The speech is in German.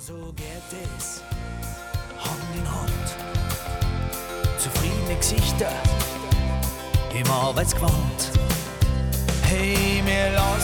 So geht es Hand in Hand. Zufriedene Gesichter im Arbeitsgewand. Hey, wir